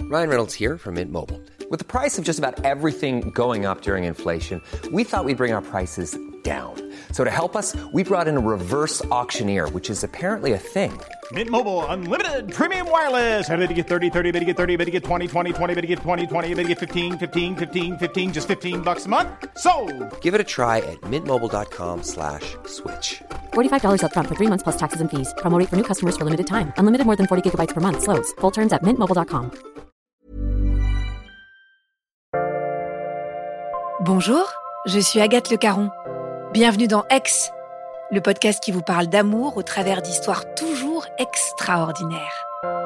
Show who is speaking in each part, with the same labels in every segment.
Speaker 1: Ryan Reynolds here from Mint Mobile. With the price of just about everything going up during inflation, we thought we'd bring our prices down. So to help us, we brought in a reverse auctioneer, which is apparently a thing.
Speaker 2: Mint Mobile Unlimited Premium Wireless. How to get 30, 30, bit to get 30, bit to get 20, 20, 20, bit to get 20, 20, bit to get 15, 15, 15, 15, just $15 a month? Sold!
Speaker 1: Give it a try at mintmobile.com/switch.
Speaker 3: $45 up front for 3 months plus taxes and fees. Promo rate for new customers for limited time. Unlimited more than 40 gigabytes per month. Slows full terms at mintmobile.com.
Speaker 4: Bonjour, je suis Agathe Le Caron. Bienvenue dans Ex, le podcast qui vous parle d'amour au travers d'histoires toujours extraordinaires.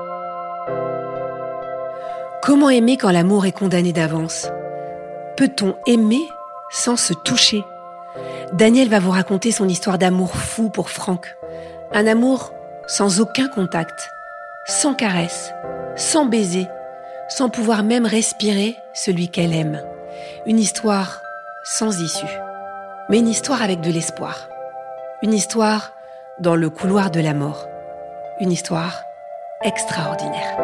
Speaker 4: Comment aimer quand l'amour est condamné d'avance ? Peut-on aimer sans se toucher ? Daniel va vous raconter son histoire d'amour fou pour Franck. Un amour sans aucun contact, sans caresse, sans baiser, sans pouvoir même respirer celui qu'elle aime. Une histoire sans issue, mais une histoire avec de l'espoir. Une histoire dans le couloir de la mort. Une histoire extraordinaire.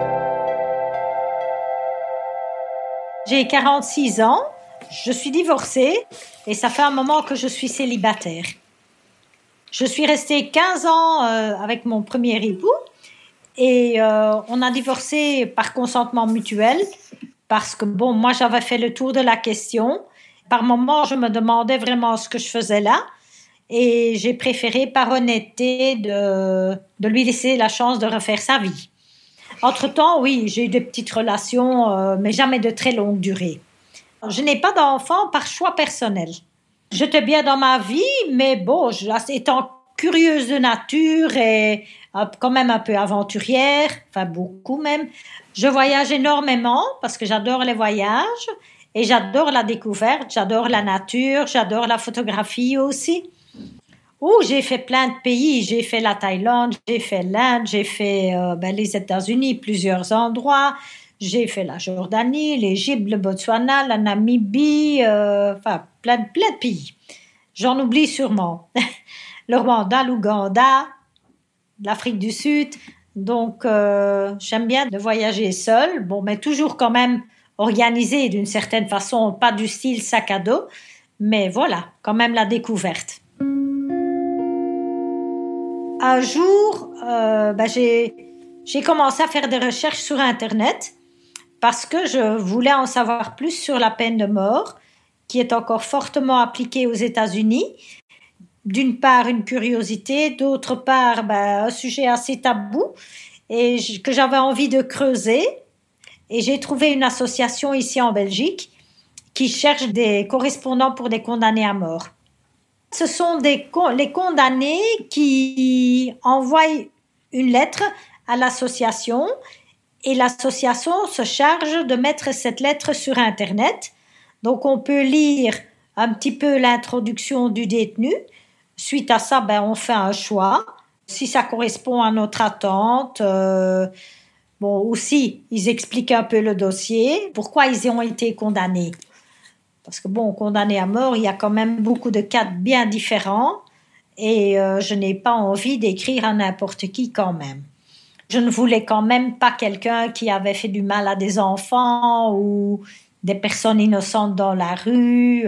Speaker 5: J'ai 46 ans, je suis divorcée et ça fait un moment que je suis célibataire. Je suis restée 15 ans avec mon premier époux et on a divorcé par consentement mutuel parce que moi j'avais fait le tour de la question. Par moments, je me demandais vraiment ce que je faisais là et j'ai préféré par honnêteté de lui laisser la chance de refaire sa vie. Entre-temps, oui, j'ai eu des petites relations, mais jamais de très longue durée. Je n'ai pas d'enfant par choix personnel. J'étais bien dans ma vie, mais bon, étant curieuse de nature et quand même un peu aventurière, enfin beaucoup même, je voyage énormément parce que j'adore les voyages et j'adore la découverte, j'adore la nature, j'adore la photographie aussi. J'ai fait plein de pays, j'ai fait la Thaïlande, j'ai fait l'Inde, j'ai fait les États-Unis, plusieurs endroits, j'ai fait la Jordanie, l'Égypte, le Botswana, la Namibie, plein de pays. J'en oublie sûrement. Le Rwanda, l'Ouganda, l'Afrique du Sud. Donc, j'aime bien de voyager seule, mais toujours quand même organisée d'une certaine façon, pas du style sac à dos, mais voilà, quand même la découverte. Un jour, j'ai commencé à faire des recherches sur Internet parce que je voulais en savoir plus sur la peine de mort, qui est encore fortement appliquée aux États-Unis. D'une part, une curiosité, d'autre part, un sujet assez tabou et que j'avais envie de creuser. Et j'ai trouvé une association ici en Belgique qui cherche des correspondants pour des condamnés à mort. Ce sont les condamnés qui envoient une lettre à l'association et l'association se charge de mettre cette lettre sur Internet. Donc, on peut lire un petit peu l'introduction du détenu. Suite à ça, on fait un choix. Si ça correspond à notre attente, aussi, ils expliquent un peu le dossier, pourquoi ils ont été condamnés. Parce que condamnés à mort, il y a quand même beaucoup de cas bien différents et je n'ai pas envie d'écrire à n'importe qui quand même. Je ne voulais quand même pas quelqu'un qui avait fait du mal à des enfants ou des personnes innocentes dans la rue,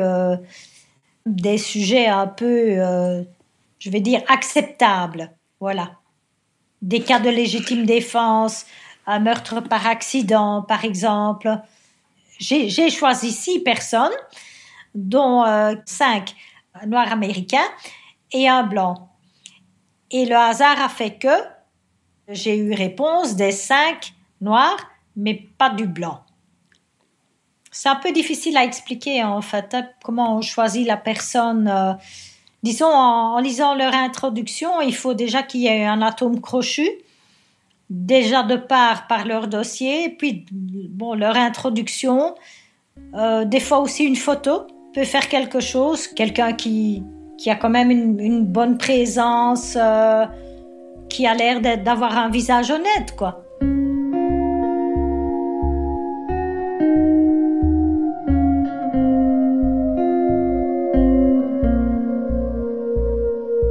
Speaker 5: des sujets un peu, je vais dire, acceptables. Voilà. Des cas de légitime défense, un meurtre par accident, par exemple. J'ai choisi 6 personnes, dont 5 noirs américains et un blanc. Et le hasard a fait que j'ai eu réponse des 5 noirs, mais pas du blanc. C'est un peu difficile à expliquer, en fait, comment on choisit la personne. Disons, en lisant leur introduction, il faut déjà qu'il y ait un atome crochu, déjà de part par leur dossier, puis leur introduction, des fois aussi une photo peut faire quelque chose, quelqu'un qui a quand même une bonne présence, qui a l'air d'avoir un visage honnête, quoi.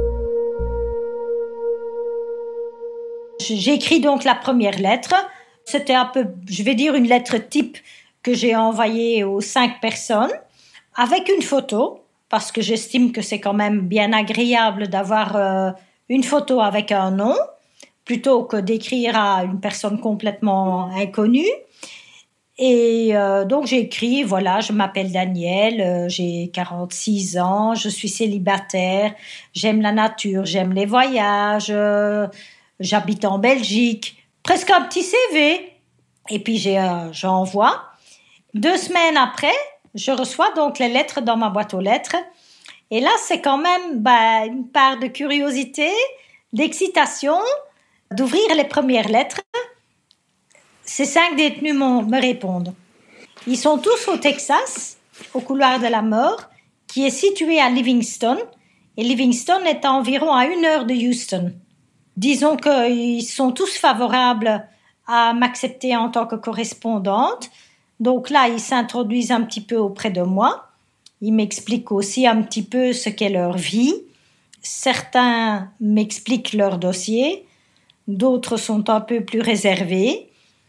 Speaker 5: J'écris donc la première lettre C'était un peu, je vais dire, une lettre type que j'ai envoyée aux 5 personnes avec une photo, parce que j'estime que c'est quand même bien agréable d'avoir une photo avec un nom, plutôt que d'écrire à une personne complètement inconnue. Et donc j'ai écrit, voilà, je m'appelle Danielle, j'ai 46 ans, je suis célibataire, j'aime la nature, j'aime les voyages, j'habite en Belgique, presque un petit CV. Et puis j'envoie. 2 semaines après, je reçois donc les lettres dans ma boîte aux lettres. Et là, c'est quand même une part de curiosité, d'excitation, d'ouvrir les premières lettres. Ces 5 détenus me répondent. Ils sont tous au Texas, au couloir de la mort, qui est situé à Livingston. Et Livingston est à environ à 1 heure de Houston. Disons qu'ils sont tous favorables à m'accepter en tant que correspondante. Donc là, ils s'introduisent un petit peu auprès de moi. Ils m'expliquent aussi un petit peu ce qu'est leur vie. Certains m'expliquent leur dossier. D'autres sont un peu plus réservés.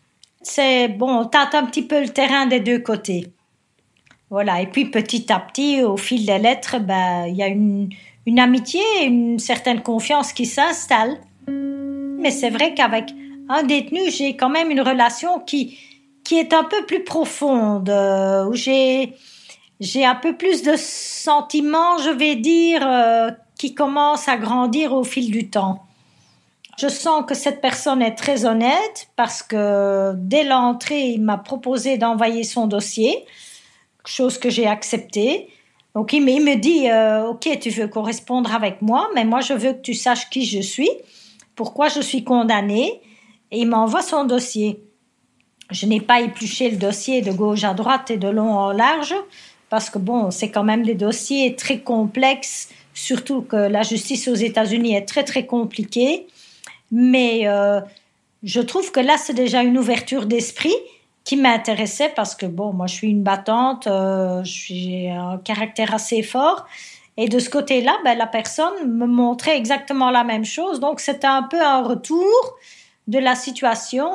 Speaker 5: On tâte un petit peu le terrain des 2 côtés. Voilà. Et puis petit à petit, au fil des lettres, il y a une amitié, une certaine confiance qui s'installe. Mais c'est vrai qu'avec un détenu, j'ai quand même une relation qui est un peu plus profonde, où j'ai un peu plus de sentiments, je vais dire, qui commencent à grandir au fil du temps. Je sens que cette personne est très honnête parce que dès l'entrée, il m'a proposé d'envoyer son dossier, chose que j'ai acceptée. Donc il me dit ok, tu veux correspondre avec moi, mais moi je veux que tu saches qui je suis, pourquoi je suis condamnée, et il m'envoie son dossier. Je n'ai pas épluché le dossier de gauche à droite et de long en large, parce que c'est quand même des dossiers très complexes, surtout que la justice aux États-Unis est très très compliquée. Mais je trouve que là, c'est déjà une ouverture d'esprit qui m'intéressait parce que, moi, je suis une battante, j'ai un caractère assez fort. Et de ce côté-là, la personne me montrait exactement la même chose. Donc, c'était un peu un retour de la situation.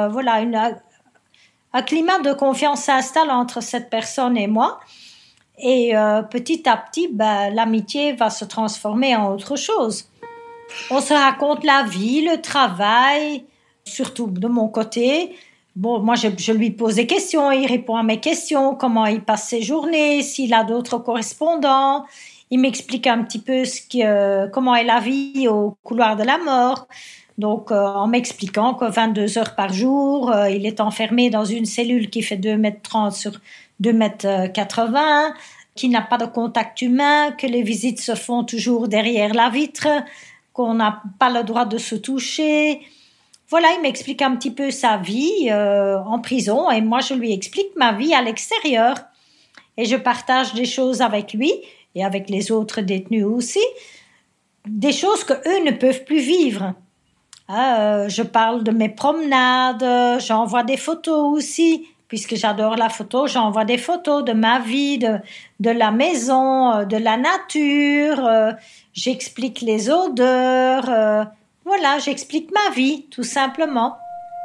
Speaker 5: Un climat de confiance s'installe entre cette personne et moi. Et petit à petit, l'amitié va se transformer en autre chose. On se raconte la vie, le travail, surtout de mon côté. Moi, je lui pose des questions, il répond à mes questions, comment il passe ses journées, s'il a d'autres correspondants. Il m'explique un petit peu comment est la vie au couloir de la mort. Donc, en m'expliquant que 22 heures par jour, il est enfermé dans une cellule qui fait 2,30 m sur 2,80 m, qui n'a pas de contact humain, que les visites se font toujours derrière la vitre, qu'on n'a pas le droit de se toucher. Voilà, il m'explique un petit peu sa vie en prison et moi, je lui explique ma vie à l'extérieur. Et je partage des choses avec lui et avec les autres détenus aussi, des choses qu'eux ne peuvent plus vivre. Je parle de mes promenades, j'envoie des photos aussi, puisque j'adore la photo, j'envoie des photos de ma vie, de la maison, de la nature, j'explique les odeurs, j'explique ma vie, tout simplement.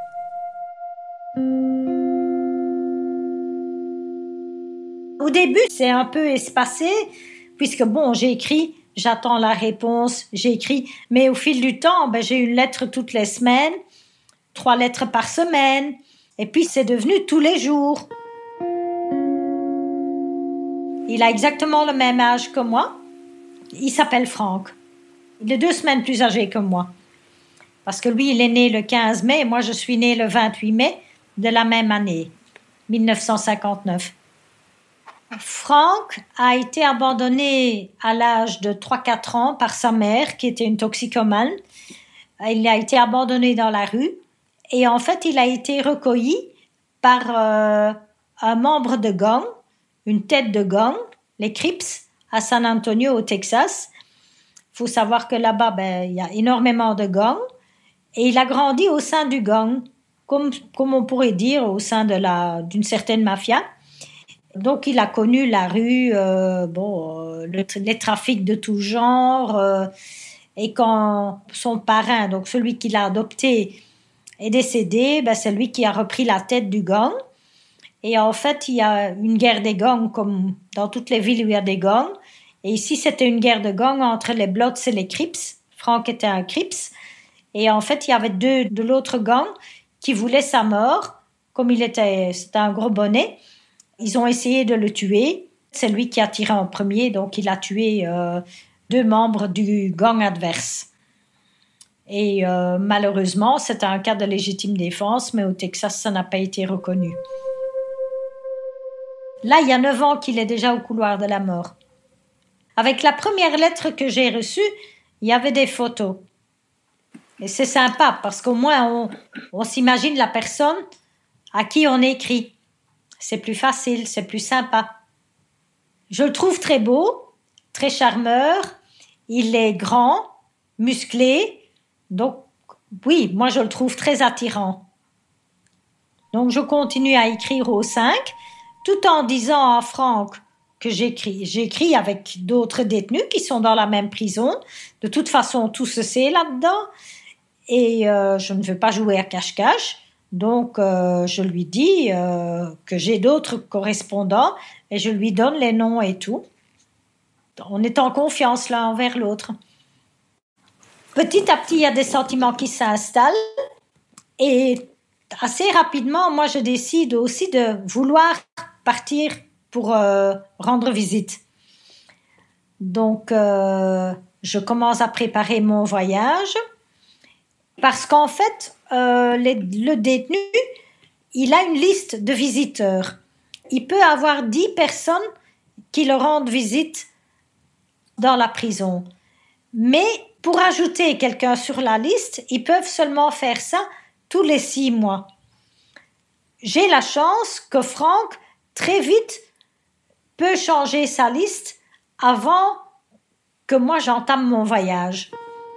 Speaker 5: Au début, c'est un peu espacé, puisque j'ai écrit, j'attends la réponse, j'ai écrit, mais au fil du temps, j'ai une lettre toutes les semaines, 3 lettres par semaine, et puis c'est devenu tous les jours. Il a exactement le même âge que moi. Il s'appelle Franck. Il est 2 semaines plus âgé que moi. Parce que lui, il est né le 15 mai, et moi, je suis née le 28 mai de la même année, 1959. Franck a été abandonné à l'âge de 3-4 ans par sa mère, qui était une toxicomane. Il a été abandonné dans la rue. Et en fait, il a été recueilli par un membre de gang, une tête de gang, les Crips, à San Antonio, au Texas. Il faut savoir que là-bas, il y a énormément de gangs. Et il a grandi au sein du gang, comme on pourrait dire, au sein d'une certaine mafia. Donc, il a connu la rue, les trafics de tout genre. Et quand son parrain, donc celui qui l'a adopté, est décédé, c'est lui qui a repris la tête du gang. Et en fait, il y a une guerre des gangs comme dans toutes les villes où il y a des gangs. Et ici, c'était une guerre de gangs entre les Bloods et les Crips. Frank était un Crips. Et en fait, il y avait deux de l'autre gang qui voulaient sa mort. Comme c'était un gros bonnet, ils ont essayé de le tuer. C'est lui qui a tiré en premier, donc il a tué 2 membres du gang adverse. Et malheureusement, c'est un cas de légitime défense, mais au Texas, ça n'a pas été reconnu. Là, il y a 9 ans qu'il est déjà au couloir de la mort. Avec la première lettre que j'ai reçue, il y avait des photos. Et c'est sympa, parce qu'au moins, on s'imagine la personne à qui on écrit. C'est plus facile, c'est plus sympa. Je le trouve très beau, très charmeur. Il est grand, musclé. Donc, oui, moi, je le trouve très attirant. Donc, je continue à écrire au 5, tout en disant à Frank que j'écris. J'écris avec d'autres détenus qui sont dans la même prison. De toute façon, tout se sait là-dedans. Et je ne veux pas jouer à cache-cache. Donc, je lui dis que j'ai d'autres correspondants et je lui donne les noms et tout. On est en confiance l'un envers l'autre. Petit à petit, il y a des sentiments qui s'installent et assez rapidement, moi, je décide aussi de vouloir partir pour rendre visite. Donc, je commence à préparer mon voyage parce qu'en fait, le détenu, il a une liste de visiteurs. Il peut avoir 10 personnes qui le rendent visite dans la prison. Mais pour ajouter quelqu'un sur la liste, ils peuvent seulement faire ça tous les 6 mois. J'ai la chance que Frank, très vite, peut changer sa liste avant que moi j'entame mon voyage.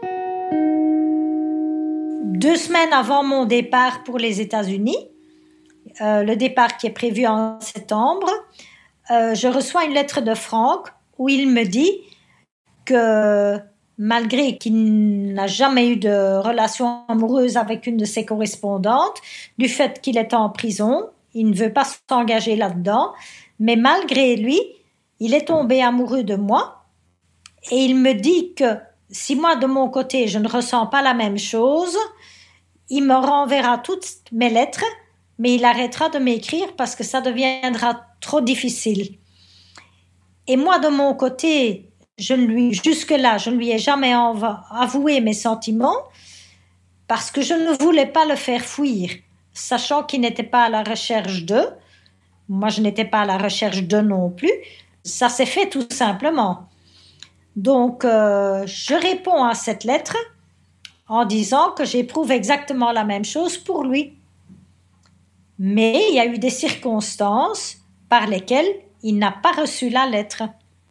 Speaker 5: 2 semaines avant mon départ pour les États-Unis, le départ qui est prévu en septembre, je reçois une lettre de Frank où il me dit que malgré qu'il n'a jamais eu de relation amoureuse avec une de ses correspondantes, du fait qu'il est en prison, il ne veut pas s'engager là-dedans, mais malgré lui, il est tombé amoureux de moi et il me dit que si moi de mon côté je ne ressens pas la même chose, il me renverra toutes mes lettres, mais il arrêtera de m'écrire parce que ça deviendra trop difficile. Et moi de mon côté, jusque-là, je ne lui ai jamais avoué mes sentiments parce que je ne voulais pas le faire fuir, sachant qu'il n'était pas à la recherche d'eux. Moi, je n'étais pas à la recherche d'eux non plus. Ça s'est fait tout simplement. Donc, je réponds à cette lettre en disant que j'éprouve exactement la même chose pour lui. Mais il y a eu des circonstances par lesquelles il n'a pas reçu la lettre.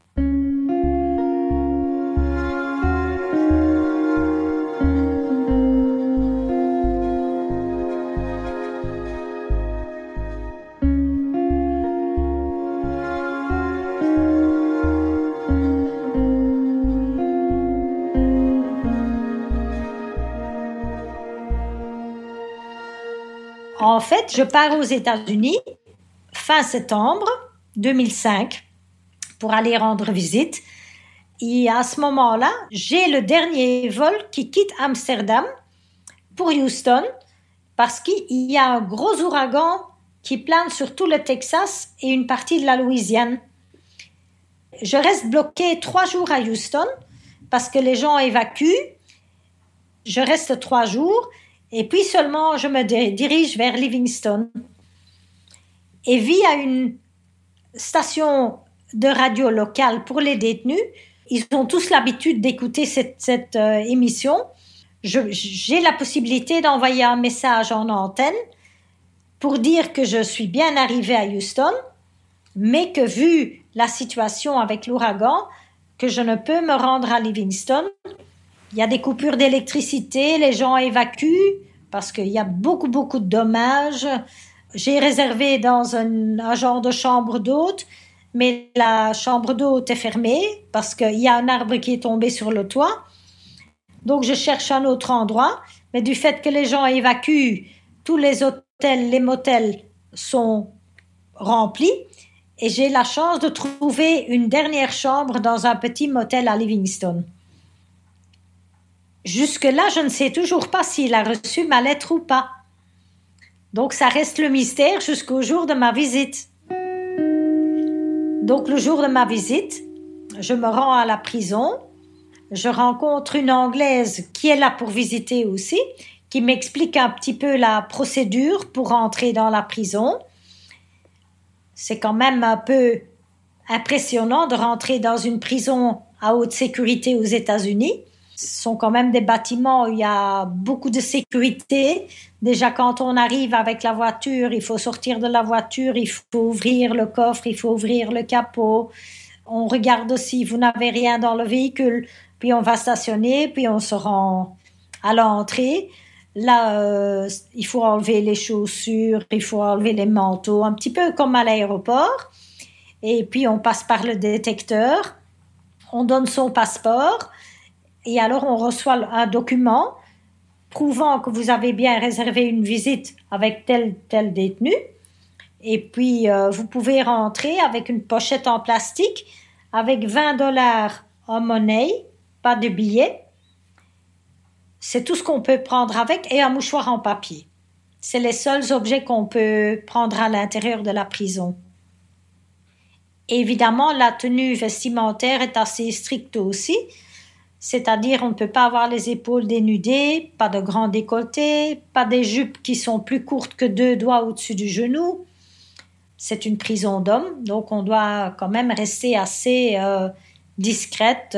Speaker 5: En fait, je pars aux États-Unis fin septembre 2005 pour aller rendre visite. Et à ce moment-là, j'ai le dernier vol qui quitte Amsterdam pour Houston parce qu'il y a un gros ouragan qui plane sur tout le Texas et une partie de la Louisiane. Je reste bloquée 3 jours à Houston parce que les gens évacuent. Je reste 3 jours. Et puis seulement, je me dirige vers Livingston. Et via une station de radio locale pour les détenus, ils ont tous l'habitude d'écouter cette émission. J'ai la possibilité d'envoyer un message en antenne pour dire que je suis bien arrivée à Houston, mais que vu la situation avec l'ouragan, que je ne peux me rendre à Livingston. Il y a des coupures d'électricité, les gens évacuent parce qu'il y a beaucoup de dommages. J'ai réservé dans un genre de chambre d'hôte, mais la chambre d'hôte est fermée parce qu'il y a un arbre qui est tombé sur le toit. Donc je cherche un autre endroit, mais du fait que les gens évacuent, tous les hôtels, les motels sont remplis et j'ai la chance de trouver une dernière chambre dans un petit motel à Livingston. Jusque-là, je ne sais toujours pas s'il a reçu ma lettre ou pas. Donc, ça reste le mystère jusqu'au jour de ma visite. Donc, le jour de ma visite, je me rends à la prison. Je rencontre une Anglaise qui est là pour visiter aussi, qui m'explique un petit peu la procédure pour entrer dans la prison. C'est quand même un peu impressionnant de rentrer dans une prison à haute sécurité aux États-Unis. Ce sont quand même des bâtiments où il y a beaucoup de sécurité. Déjà, quand on arrive avec la voiture, il faut sortir de la voiture, il faut ouvrir le coffre, il faut ouvrir le capot. On regarde aussi, vous n'avez rien dans le véhicule, puis on va stationner, puis on se rend à l'entrée. Là, il faut enlever les chaussures, il faut enlever les manteaux, un petit peu comme à l'aéroport. Et puis, on passe par le détecteur, on donne son passeport, et alors on reçoit un document prouvant que vous avez bien réservé une visite avec tel détenu. Et puis, vous pouvez rentrer avec une pochette en plastique avec $20 en monnaie, pas de billets. C'est tout ce qu'on peut prendre avec et un mouchoir en papier. C'est les seuls objets qu'on peut prendre à l'intérieur de la prison. Évidemment, la tenue vestimentaire est assez stricte aussi. C'est-à-dire, on ne peut pas avoir les épaules dénudées, pas de grands décolletés, pas des jupes qui sont plus courtes que 2 doigts au-dessus du genou. C'est une prison d'hommes, donc on doit quand même rester assez discrète.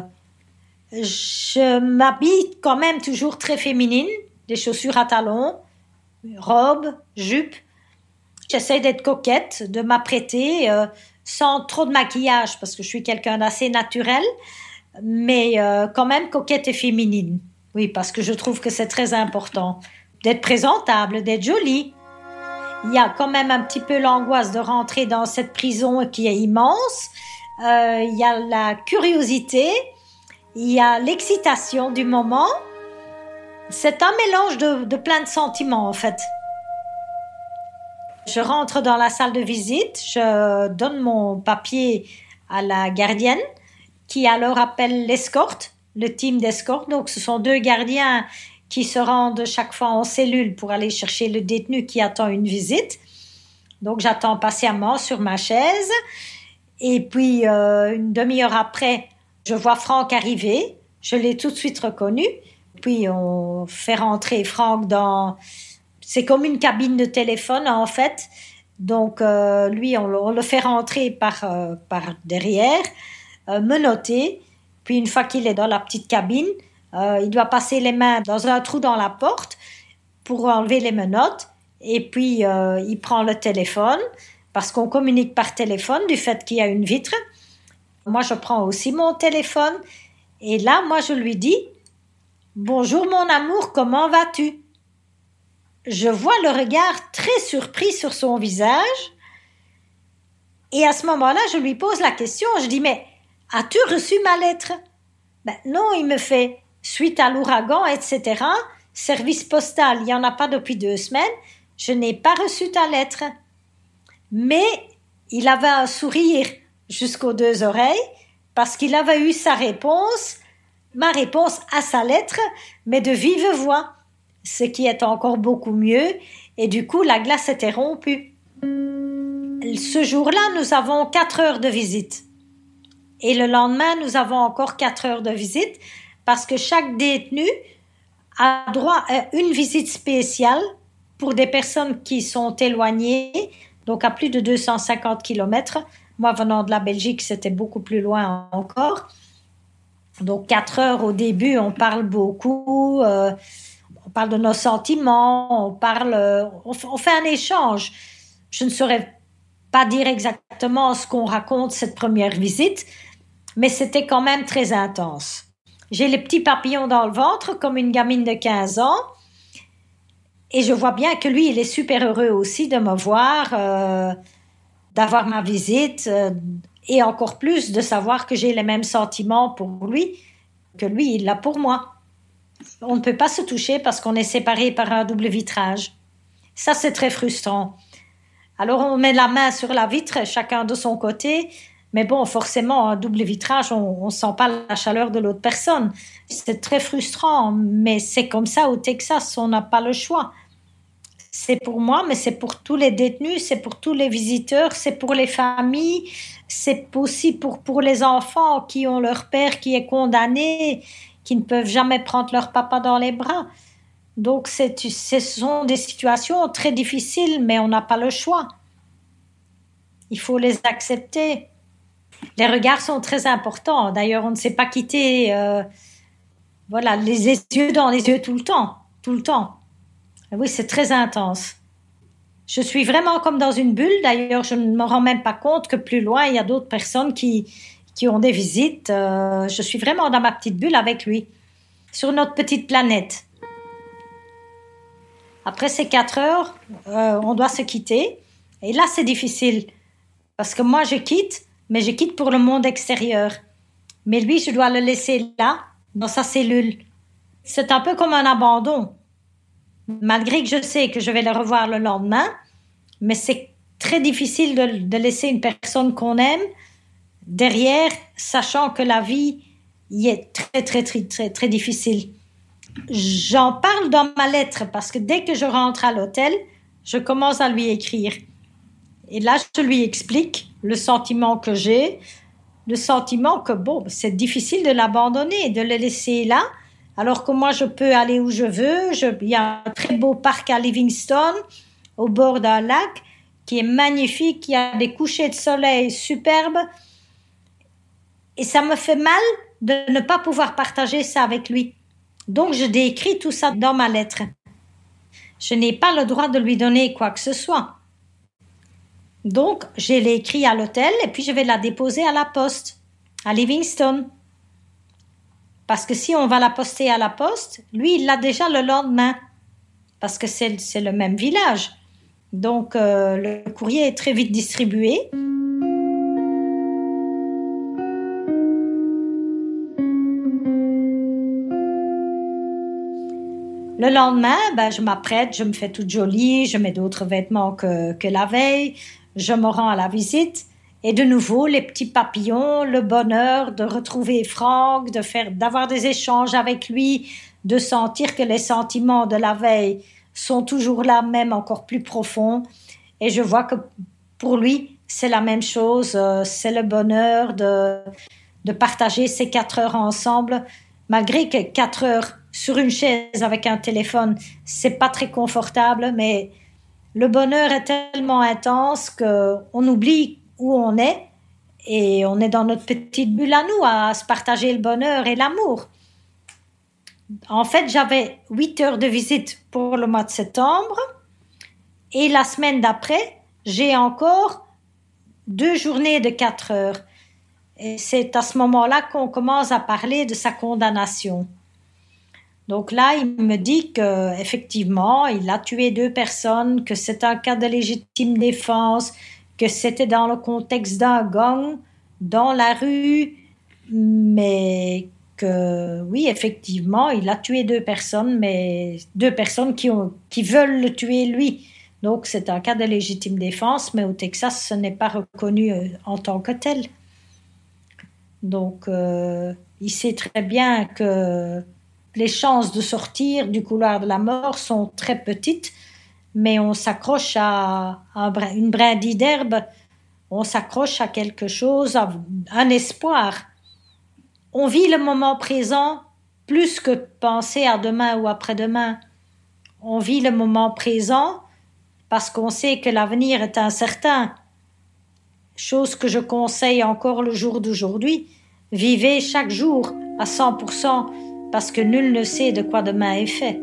Speaker 5: Je m'habille quand même toujours très féminine, des chaussures à talons, robe, jupe. J'essaie d'être coquette, de m'apprêter sans trop de maquillage parce que je suis quelqu'un d'assez naturel, mais quand même coquette et féminine. Oui, parce que je trouve que c'est très important d'être présentable, d'être jolie. Il y a quand même un petit peu l'angoisse de rentrer dans cette prison qui est immense. Il y a la curiosité, il y a l'excitation du moment. C'est un mélange de plein de sentiments, en fait. Je rentre dans la salle de visite, je donne mon papier à la gardienne qui alors appelle l'escorte, le team d'escorte. Donc, ce sont 2 gardiens qui se rendent chaque fois en cellule pour aller chercher le détenu qui attend une visite. Donc, j'attends patiemment sur ma chaise. Et puis, une demi-heure après, je vois Franck arriver. Je l'ai tout de suite reconnu. Puis, on fait rentrer Franck dans... C'est comme une cabine de téléphone, en fait. Donc, lui, on le fait rentrer par derrière, menotté. Puis, une fois qu'il est dans la petite cabine, il doit passer les mains dans un trou dans la porte pour enlever les menottes. Et puis, il prend le téléphone parce qu'on communique par téléphone du fait qu'il y a une vitre. Moi, je prends aussi mon téléphone. Et là, moi, je lui dis « Bonjour, mon amour, comment vas-tu ?» Je vois le regard très surpris sur son visage. Et à ce moment-là, je lui pose la question. Je dis « Mais as-tu reçu ma lettre ?» Ben non, il me fait « Suite à l'ouragan, etc. Service postal, il n'y en a pas depuis 2 semaines. Je n'ai pas reçu ta lettre. » Mais il avait un sourire jusqu'aux 2 oreilles parce qu'il avait eu sa réponse, ma réponse à sa lettre, mais de vive voix, ce qui est encore beaucoup mieux. Et du coup, la glace était rompue. Ce jour-là, nous avons 4 heures de visite. Et le lendemain, nous avons encore 4 heures de visite parce que chaque détenu a droit à une visite spéciale pour des personnes qui sont éloignées, donc à plus de 250 km. Moi, venant de la Belgique, c'était beaucoup plus loin encore. Donc, 4 heures au début, on parle beaucoup, on parle de nos sentiments, on fait un échange. Je ne saurais pas dire exactement ce qu'on raconte cette première visite, mais c'était quand même très intense. J'ai les petits papillons dans le ventre, comme une gamine de 15 ans. Et je vois bien que lui, il est super heureux aussi de me voir, d'avoir ma visite, et encore plus de savoir que j'ai les mêmes sentiments pour lui que lui, il l'a pour moi. On ne peut pas se toucher parce qu'on est séparés par un double vitrage. Ça, c'est très frustrant. Alors, on met la main sur la vitre, chacun de son côté. Mais bon, forcément, un double vitrage, on ne sent pas la chaleur de l'autre personne. C'est très frustrant, mais c'est comme ça au Texas, on n'a pas le choix. C'est pour moi, mais c'est pour tous les détenus, c'est pour tous les visiteurs, c'est pour les familles, c'est aussi pour les enfants qui ont leur père qui est condamné, qui ne peuvent jamais prendre leur papa dans les bras. Donc, ce sont des situations très difficiles, mais on n'a pas le choix. Il faut les accepter. Les regards sont très importants. D'ailleurs, on ne sait pas quitter les yeux dans les yeux tout le temps. Tout le temps. Oui, c'est très intense. Je suis vraiment comme dans une bulle. D'ailleurs, je ne me rends même pas compte que plus loin, il y a d'autres personnes qui ont des visites. Je suis vraiment dans ma petite bulle avec lui, sur notre petite planète. Après ces 4 heures, on doit se quitter. Et là, c'est difficile. Parce que moi, je quitte, mais je quitte pour le monde extérieur. Mais lui, je dois le laisser là, dans sa cellule. C'est un peu comme un abandon. Malgré que je sais que je vais le revoir le lendemain, mais c'est très difficile de laisser une personne qu'on aime derrière, sachant que la vie y est très, très, très, très, très difficile. J'en parle dans ma lettre parce que dès que je rentre à l'hôtel, je commence à lui écrire. Et là, je lui explique le sentiment que j'ai, le sentiment que, c'est difficile de l'abandonner, de le laisser là, alors que moi, je peux aller où je veux. Il y a un très beau parc à Livingston, au bord d'un lac, qui est magnifique. Il y a des couchers de soleil superbes. Et ça me fait mal de ne pas pouvoir partager ça avec lui. Donc, je décris tout ça dans ma lettre. Je n'ai pas le droit de lui donner quoi que ce soit. Donc, je l'ai écrit à l'hôtel et puis je vais la déposer à la poste, à Livingston. Parce que si on va la poster à la poste, lui, il l'a déjà le lendemain. Parce que c'est le même village. Donc, le courrier est très vite distribué. Le lendemain, je m'apprête, je me fais toute jolie, je mets d'autres vêtements que la veille, je me rends à la visite et de nouveau les petits papillons, le bonheur de retrouver Franck, d'avoir des échanges avec lui, de sentir que les sentiments de la veille sont toujours là, même encore plus profonds. Et je vois que pour lui, c'est la même chose, c'est le bonheur de partager ces 4 heures ensemble, malgré que 4 heures sur une chaise avec un téléphone, c'est pas très confortable, mais le bonheur est tellement intense qu'on oublie où on est et on est dans notre petite bulle à nous à se partager le bonheur et l'amour. En fait, j'avais 8 heures de visite pour le mois de septembre et la semaine d'après, j'ai encore 2 journées de 4 heures. Et c'est à ce moment-là qu'on commence à parler de sa condamnation. Donc là, il me dit qu'effectivement, il a tué 2 personnes, que c'est un cas de légitime défense, que c'était dans le contexte d'un gang, dans la rue, mais que oui, effectivement, il a tué 2 personnes, mais 2 personnes qui veulent le tuer lui. Donc c'est un cas de légitime défense, mais au Texas, ce n'est pas reconnu en tant que tel. Donc il sait très bien que les chances de sortir du couloir de la mort sont très petites, mais on s'accroche à une brindille d'herbe, on s'accroche à quelque chose, à un espoir. On vit le moment présent plus que penser à demain ou après-demain. On vit le moment présent parce qu'on sait que l'avenir est incertain. Chose que je conseille encore le jour d'aujourd'hui. Vivez chaque jour à 100%. Parce que nul ne sait de quoi demain est fait.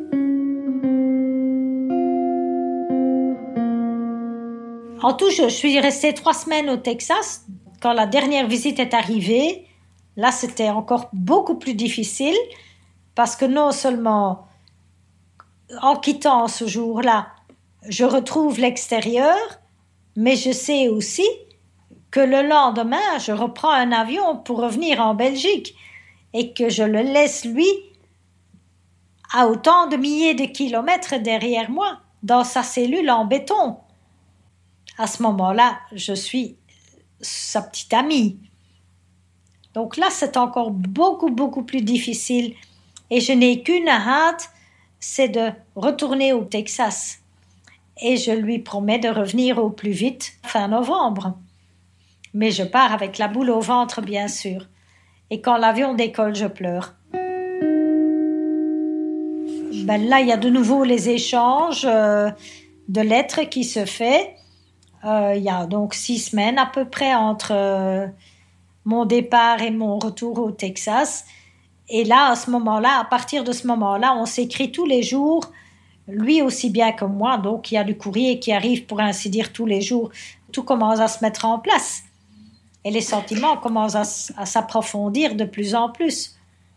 Speaker 5: En tout, je suis restée 3 semaines au Texas. Quand la dernière visite est arrivée, là, c'était encore beaucoup plus difficile parce que non seulement, en quittant ce jour-là, je retrouve l'extérieur, mais je sais aussi que le lendemain, je reprends un avion pour revenir en Belgique. Et que je le laisse, lui, à autant de milliers de kilomètres derrière moi, dans sa cellule en béton. À ce moment-là, je suis sa petite amie. Donc là, c'est encore beaucoup, beaucoup plus difficile. Et je n'ai qu'une hâte, c'est de retourner au Texas. Et je lui promets de revenir au plus vite, fin novembre. Mais je pars avec la boule au ventre, bien sûr. Et quand l'avion décolle, je pleure. Là, il y a de nouveau les échanges de lettres qui se fait. Il y a donc 6 semaines à peu près entre mon départ et mon retour au Texas. Et là, à partir de ce moment-là, on s'écrit tous les jours, lui aussi bien que moi. Donc, il y a du courrier qui arrive, pour ainsi dire, tous les jours. Tout commence à se mettre en place. Et les sentiments commencent à s'approfondir de plus en plus.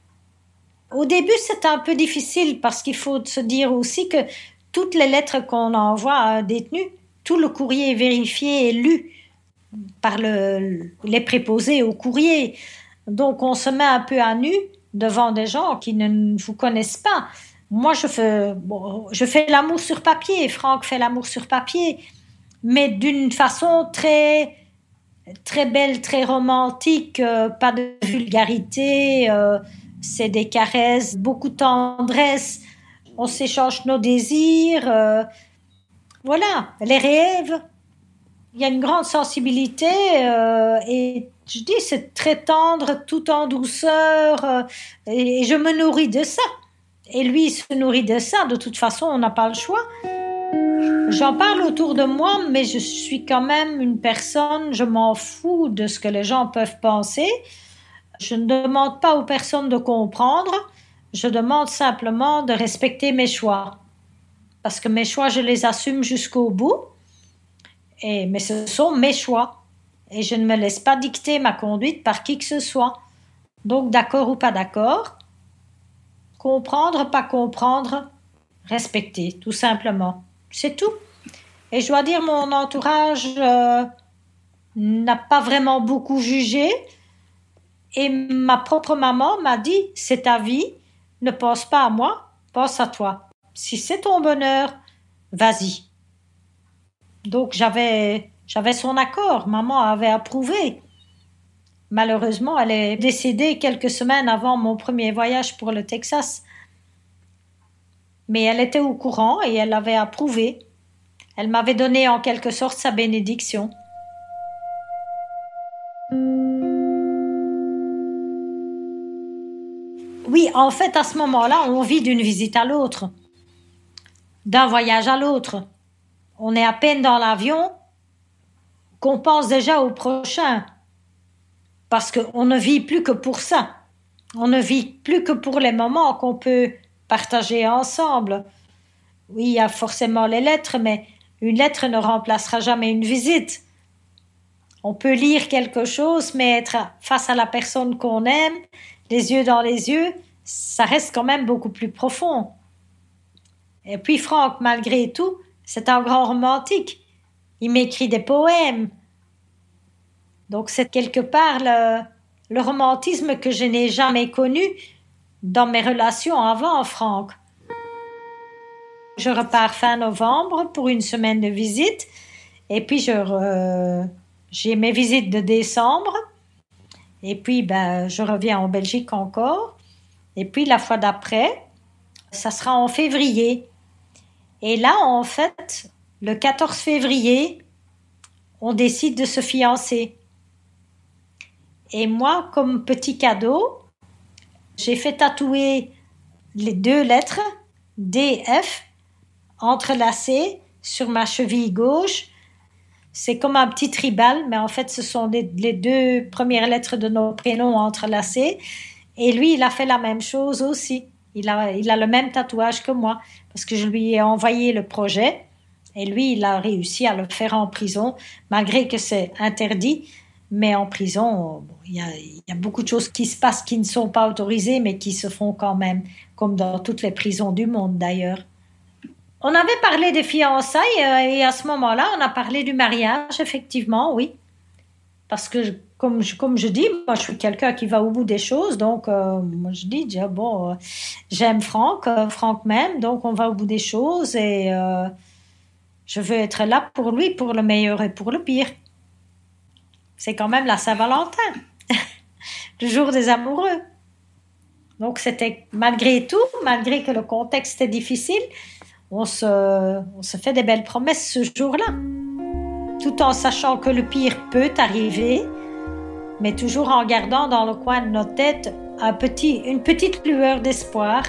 Speaker 5: Au début, c'est un peu difficile parce qu'il faut se dire aussi que toutes les lettres qu'on envoie à un détenu, tout le courrier est vérifié et lu par les préposés au courrier. Donc, on se met un peu à nu devant des gens qui ne vous connaissent pas. Moi, je fais l'amour sur papier, Franck fait l'amour sur papier, mais d'une façon très, très belle, très romantique, pas de vulgarité, c'est des caresses, beaucoup de tendresse, on s'échange nos désirs, voilà, les rêves. Il y a une grande sensibilité et je dis c'est très tendre, tout en douceur et je me nourris de ça. Et lui, il se nourrit de ça. De toute façon, on n'a pas le choix. J'en parle autour de moi, mais je suis quand même une personne, je m'en fous de ce que les gens peuvent penser. Je ne demande pas aux personnes de comprendre, je demande simplement de respecter mes choix. Parce que mes choix, je les assume jusqu'au bout. Mais ce sont mes choix. Et je ne me laisse pas dicter ma conduite par qui que ce soit. Donc, d'accord ou pas d'accord, comprendre, pas comprendre, respecter, tout simplement. C'est tout. Et je dois dire, mon entourage n'a pas vraiment beaucoup jugé. Et ma propre maman m'a dit, c'est ta vie, ne pense pas à moi, pense à toi. Si c'est ton bonheur, vas-y. Donc j'avais son accord, maman avait approuvé. Malheureusement, elle est décédée quelques semaines avant mon premier voyage pour le Texas. Mais elle était au courant et elle avait approuvé. Elle m'avait donné en quelque sorte sa bénédiction. Oui, en fait, à ce moment-là, on vit d'une visite à l'autre, d'un voyage à l'autre. On est à peine dans l'avion qu'on pense déjà au prochain. Parce qu'on ne vit plus que pour ça. On ne vit plus que pour les moments qu'on peut partager ensemble. Oui, il y a forcément les lettres, mais une lettre ne remplacera jamais une visite. On peut lire quelque chose, mais être face à la personne qu'on aime, les yeux dans les yeux, ça reste quand même beaucoup plus profond. Et puis Franck, malgré tout, c'est un grand romantique. Il m'écrit des poèmes. Donc c'est quelque part le romantisme que je n'ai jamais connu dans mes relations avant, Franck. Je repars fin novembre pour une semaine de visite. Et puis j'ai mes visites de décembre. Et puis je reviens en Belgique encore. Et puis la fois d'après, ça sera en février. Et là, en fait, le 14 février, on décide de se fiancer. Et moi, comme petit cadeau, j'ai fait tatouer les 2 lettres DF entrelacées sur ma cheville gauche. C'est comme un petit tribal, mais en fait, ce sont les 2 premières lettres de nos prénoms entrelacées. Et lui, il a fait la même chose aussi. Il a le même tatouage que moi, parce que je lui ai envoyé le projet. Et lui, il a réussi à le faire en prison, malgré que c'est interdit. Mais en prison, il y a beaucoup de choses qui se passent qui ne sont pas autorisées, mais qui se font quand même, comme dans toutes les prisons du monde d'ailleurs. On avait parlé des fiançailles et à ce moment-là, on a parlé du mariage, effectivement, oui. Parce que comme je dis, moi je suis quelqu'un qui va au bout des choses, donc moi je dis déjà, bon, j'aime Franck, Franck m'aime, donc on va au bout des choses et je veux être là pour lui, pour le meilleur et pour le pire. C'est quand même la Saint-Valentin, le jour des amoureux. Donc c'était malgré tout, malgré que le contexte est difficile, on se fait des belles promesses ce jour-là, tout en sachant que le pire peut arriver, mais toujours en gardant dans le coin de notre tête une petite lueur d'espoir.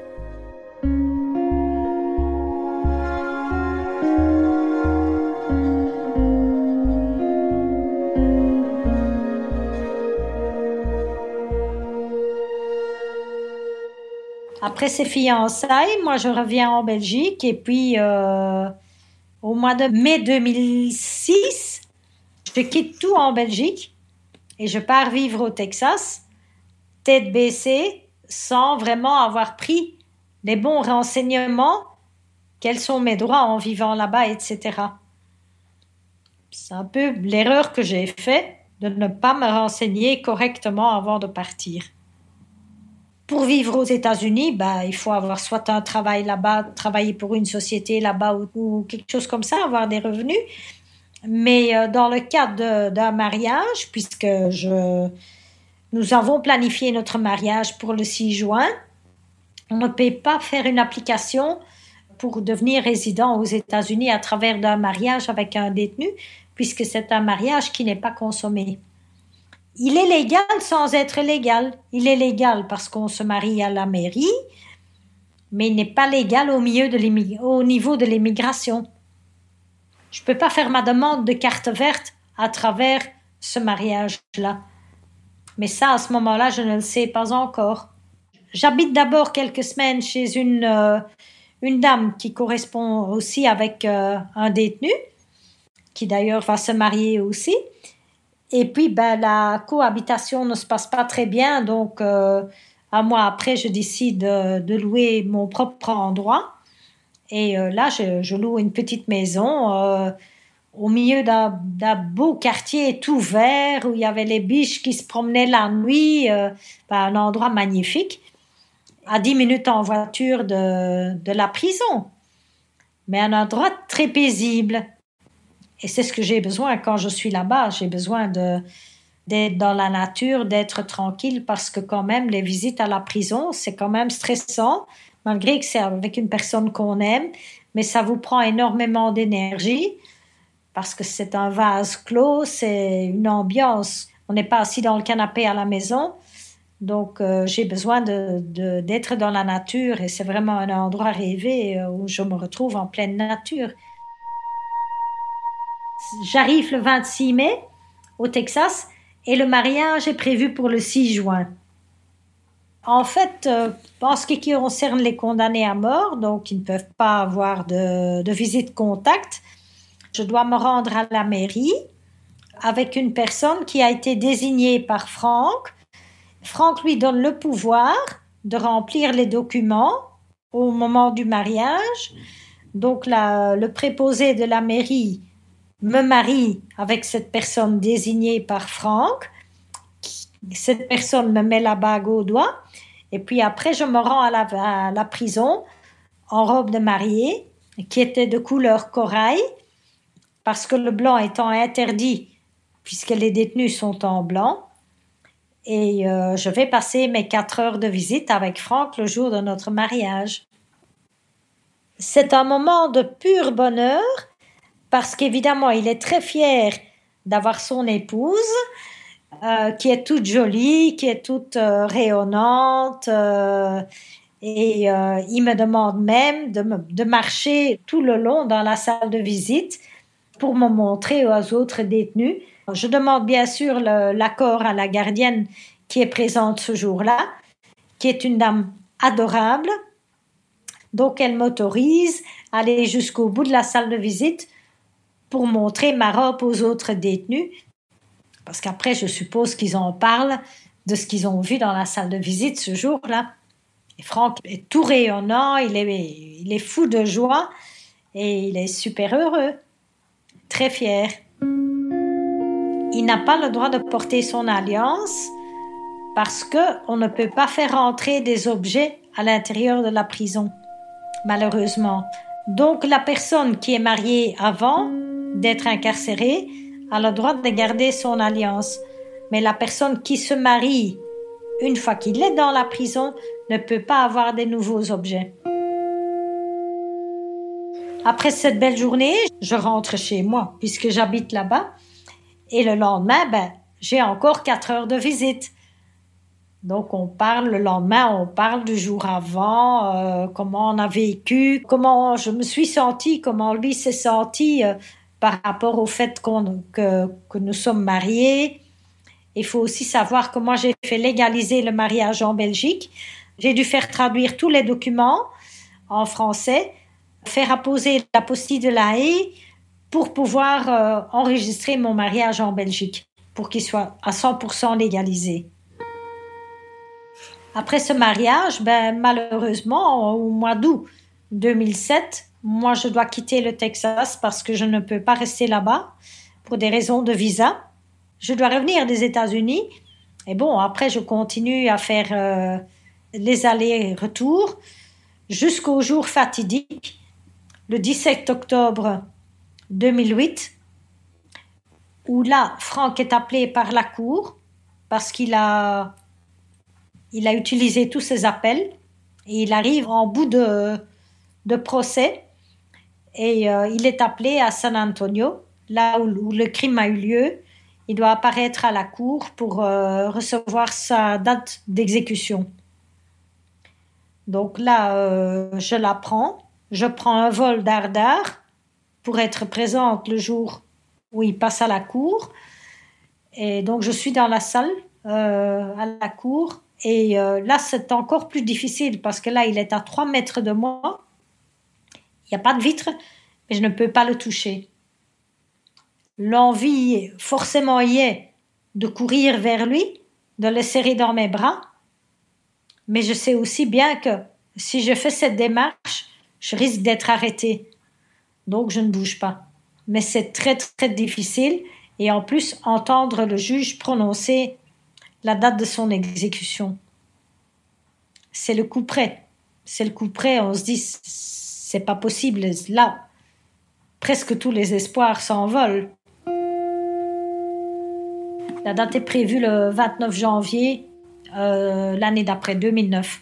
Speaker 5: Après ces fiançailles, moi je reviens en Belgique et puis au mois de mai 2006, je quitte tout en Belgique. Et je pars vivre au Texas, tête baissée, sans vraiment avoir pris les bons renseignements, quels sont mes droits en vivant là-bas, etc. C'est un peu l'erreur que j'ai faite de ne pas me renseigner correctement avant de partir. Pour vivre aux États-Unis, il faut avoir soit un travail là-bas, travailler pour une société là-bas ou quelque chose comme ça, avoir des revenus. Mais dans le cadre d'un mariage, puisque nous avons planifié notre mariage pour le 6 juin, on ne peut pas faire une application pour devenir résident aux États-Unis à travers d'un mariage avec un détenu, puisque c'est un mariage qui n'est pas consommé. Il est légal sans être légal. Il est légal parce qu'on se marie à la mairie, mais il n'est pas légal au niveau de l'immigration. Je ne peux pas faire ma demande de carte verte à travers ce mariage-là. Mais ça, à ce moment-là, je ne le sais pas encore. J'habite d'abord quelques semaines chez une dame qui correspond aussi avec un détenu, qui d'ailleurs va se marier aussi. Et puis, la cohabitation ne se passe pas très bien, donc un mois après, je décide de louer mon propre endroit. Et là, je loue une petite maison au milieu d'un beau quartier tout vert où il y avait les biches qui se promenaient la nuit. Un endroit magnifique, à 10 minutes en voiture de la prison. Mais un endroit très paisible. Et c'est ce que j'ai besoin quand je suis là-bas. J'ai besoin d'être dans la nature, d'être tranquille parce que quand même, les visites à la prison, c'est quand même stressant. Malgré que c'est avec une personne qu'on aime, mais ça vous prend énormément d'énergie parce que c'est un vase clos, c'est une ambiance. On n'est pas assis dans le canapé à la maison, donc j'ai besoin d'être dans la nature et c'est vraiment un endroit rêvé où je me retrouve en pleine nature. J'arrive le 26 mai au Texas et le mariage est prévu pour le 6 juin. En fait, en ce qui concerne les condamnés à mort, donc ils ne peuvent pas avoir de visite contact, je dois me rendre à la mairie avec une personne qui a été désignée par Franck. Franck lui donne le pouvoir de remplir les documents au moment du mariage. Donc le préposé de la mairie me marie avec cette personne désignée par Franck. Cette personne me met la bague au doigt et puis après je me rends à la prison en robe de mariée qui était de couleur corail parce que le blanc étant interdit puisque les détenus sont en blanc et je vais passer mes 4 heures de visite avec Franck le jour de notre mariage. C'est un moment de pur bonheur parce qu'évidemment il est très fier d'avoir son épouse qui est toute jolie, qui est toute rayonnante et il me demande même de marcher tout le long dans la salle de visite pour me montrer aux autres détenus. Je demande bien sûr l'accord à la gardienne qui est présente ce jour-là, qui est une dame adorable. Donc elle m'autorise à aller jusqu'au bout de la salle de visite pour montrer ma robe aux autres détenus. Parce qu'après, je suppose qu'ils en parlent de ce qu'ils ont vu dans la salle de visite ce jour-là. Et Franck est tout rayonnant, il est fou de joie et il est super heureux, très fier. il n'a pas le droit de porter son alliance parce qu'on ne peut pas faire entrer des objets à l'intérieur de la prison, malheureusement. Donc la personne qui est mariée avant d'être incarcérée a le droit de garder son alliance. Mais la personne qui se marie une fois qu'il est dans la prison ne peut pas avoir des nouveaux objets. Après cette belle journée, je rentre chez moi puisque j'habite là-bas. Et le lendemain, j'ai encore 4 heures de visite. Donc on parle le lendemain, on parle du jour avant, comment on a vécu, comment je me suis sentie, comment lui s'est senti par rapport au fait que nous sommes mariés. Il faut aussi savoir comment j'ai fait légaliser le mariage en Belgique. J'ai dû faire traduire tous les documents en français, faire apposer l'apostille de La Haye pour pouvoir enregistrer mon mariage en Belgique, pour qu'il soit à 100% légalisé. Après ce mariage, malheureusement, au mois d'août 2007, moi je dois quitter le Texas parce que je ne peux pas rester là-bas pour des raisons de visa. Je dois revenir des États-Unis. Et après je continue à faire les allers-retours jusqu'au jour fatidique, le 17 octobre 2008, où là, Franck est appelé par la cour parce qu'il a utilisé tous ses appels et il arrive en bout de procès et il est appelé à San Antonio, là où le crime a eu lieu. Il doit apparaître à la cour pour recevoir sa date d'exécution. Donc là, je l'apprends. Je prends un vol d'Ardar pour être présente le jour où il passe à la cour. Et donc, je suis dans la salle à la cour. Et là, c'est encore plus difficile parce que là, il est à 3 mètres de moi. Il n'y a pas de vitre, mais je ne peux pas le toucher. L'envie, forcément, y est de courir vers lui, de le serrer dans mes bras. Mais je sais aussi bien que si je fais cette démarche, je risque d'être arrêtée. Donc, je ne bouge pas. Mais c'est très, très difficile. Et en plus, entendre le juge prononcer la date de son exécution. C'est le coup près. C'est le coup près. On se dit, c'est pas possible. Là, presque tous les espoirs s'envolent. La date est prévue le 29 janvier, l'année d'après, 2009.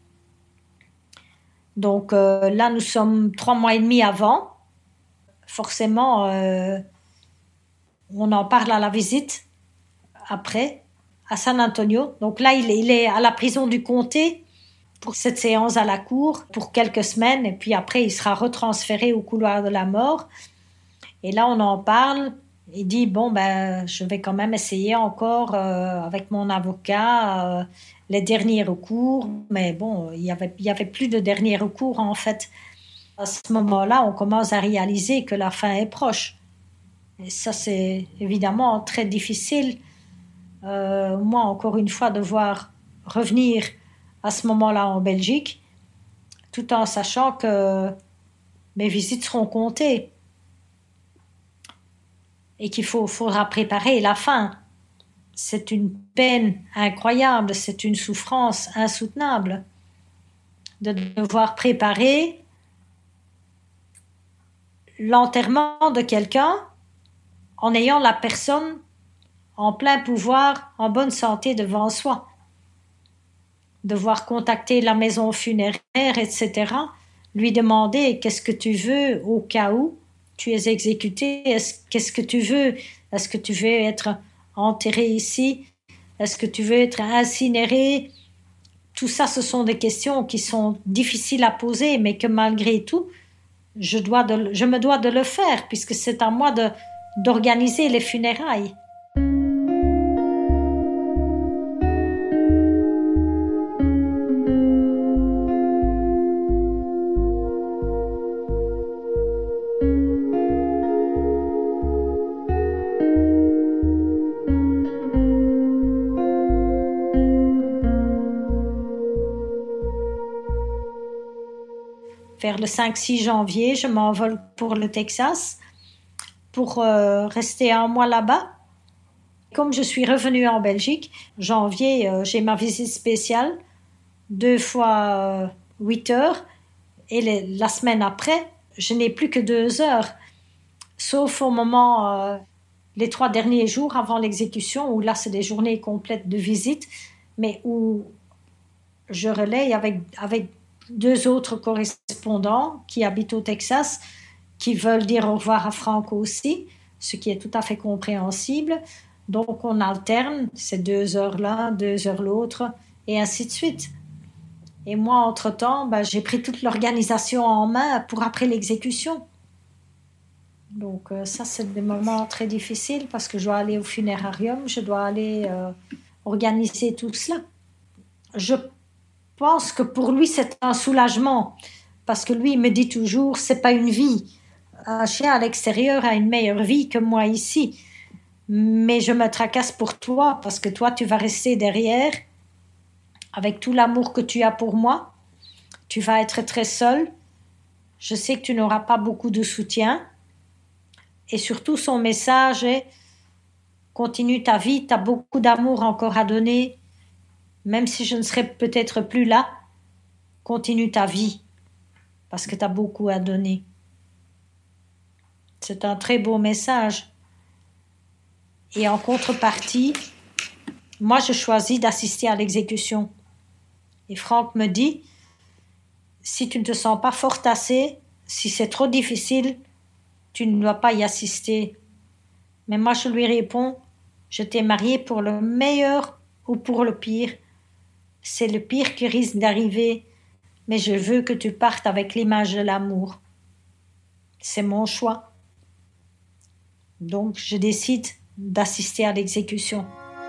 Speaker 5: Donc là, nous sommes 3 mois et demi avant. Forcément, on en parle à la visite après, à San Antonio. Donc là, il est à la prison du comté pour cette séance à la cour pour quelques semaines. Et puis après, il sera retransféré au couloir de la mort. Et là, on en parle. Il dit, je vais quand même essayer encore avec mon avocat les derniers recours. Mais il y avait plus de derniers recours en fait. À ce moment-là, on commence à réaliser que la fin est proche. Et ça, c'est évidemment très difficile. Moi, encore une fois, devoir revenir à ce moment-là en Belgique, tout en sachant que mes visites seront comptées. Et qu'il faudra préparer la fin. C'est une peine incroyable, c'est une souffrance insoutenable de devoir préparer l'enterrement de quelqu'un en ayant la personne en plein pouvoir, en bonne santé devant soi. Devoir contacter la maison funéraire, etc. Lui demander « Qu'est-ce que tu veux au cas où tu es exécuté, qu'est-ce que tu veux? Est-ce que tu veux être enterré ici? Est-ce que tu veux être incinéré? » Tout ça, ce sont des questions qui sont difficiles à poser, mais que malgré tout, je me dois de le faire, puisque c'est à moi d'organiser les funérailles. Vers le 5-6 janvier, je m'envole pour le Texas pour rester 1 mois là-bas Comme je suis revenue en Belgique, janvier, j'ai ma visite spéciale, 2 fois 8 heures. Et la semaine après, je n'ai plus que 2 heures. Sauf au moment, les 3 derniers jours avant l'exécution, où là, c'est des journées complètes de visite, mais où je relaye avec 2 autres correspondants qui habitent au Texas, qui veulent dire au revoir à Franck aussi, ce qui est tout à fait compréhensible. Donc, on alterne ces 2 heures l'un, 2 heures l'autre, et ainsi de suite. Et moi, entre-temps, j'ai pris toute l'organisation en main pour après l'exécution. Donc, ça, c'est des moments très difficiles parce que je dois aller au funérarium, je dois aller organiser tout cela. Je pense que pour lui, c'est un soulagement parce que lui, il me dit toujours, c'est pas une vie. Un chien à l'extérieur a une meilleure vie que moi ici. Mais je me tracasse pour toi parce que toi, tu vas rester derrière avec tout l'amour que tu as pour moi. Tu vas être très seul. Je sais que tu n'auras pas beaucoup de soutien. Et surtout, son message est continue ta vie, tu as beaucoup d'amour encore à donner. Même si je ne serai peut-être plus là, continue ta vie parce que tu as beaucoup à donner. C'est un très beau message. Et en contrepartie, moi, je choisis d'assister à l'exécution. Et Franck me dit, si tu ne te sens pas forte assez, si c'est trop difficile, tu ne dois pas y assister. Mais moi, je lui réponds, je t'ai mariée pour le meilleur ou pour le pire. C'est le pire qui risque d'arriver, mais je veux que tu partes avec l'image de l'amour. C'est mon choix. Donc, je décide d'assister à l'exécution.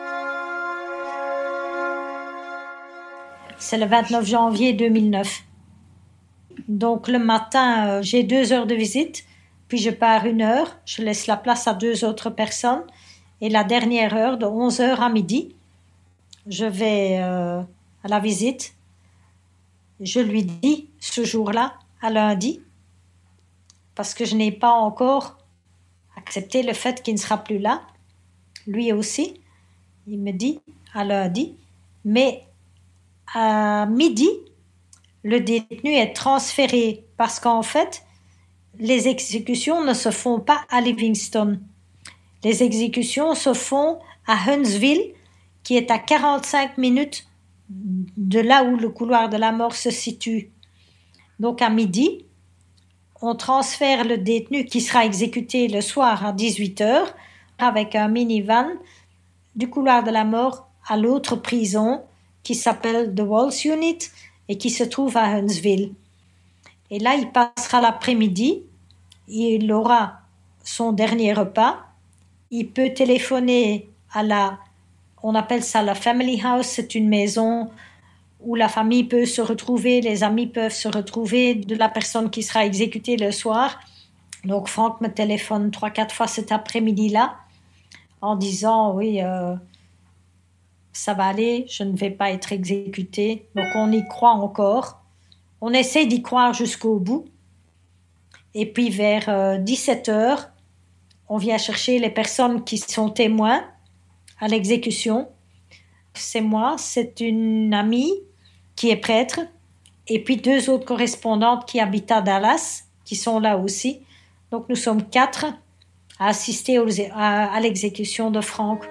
Speaker 5: C'est le 29 janvier 2009. Donc, le matin, j'ai 2 heures de visite, puis je pars 1 heure, je laisse la place à 2 autres personnes, et la dernière heure, de 11 heures à midi, je vais à la visite. Je lui dis, ce jour-là, à lundi, parce que je n'ai pas encore accepté le fait qu'il ne sera plus là. Lui aussi, il me dit à lundi, mais à midi, le détenu est transféré parce qu'en fait, les exécutions ne se font pas à Livingston. Les exécutions se font à Huntsville, qui est à 45 minutes de là où le couloir de la mort se situe. Donc à midi, on transfère le détenu qui sera exécuté le soir à 18 heures avec un minivan du couloir de la mort à l'autre prison qui s'appelle The Walls Unit et qui se trouve à Huntsville. Et là, il passera l'après-midi, il aura son dernier repas, il peut téléphoner on appelle ça la family house, c'est une maison où la famille peut se retrouver, les amis peuvent se retrouver de la personne qui sera exécutée le soir. Donc Franck me téléphone 3-4 fois cet après-midi-là en disant oui, ça va aller, je ne vais pas être exécutée. Donc on y croit encore. On essaie d'y croire jusqu'au bout. Et puis vers 17 heures, on vient chercher les personnes qui sont témoins à l'exécution. C'est moi, c'est une amie qui est prêtre, et puis 2 autres correspondantes qui habitent à Dallas, qui sont là aussi. Donc nous sommes 4 à assister à l'exécution de Franck.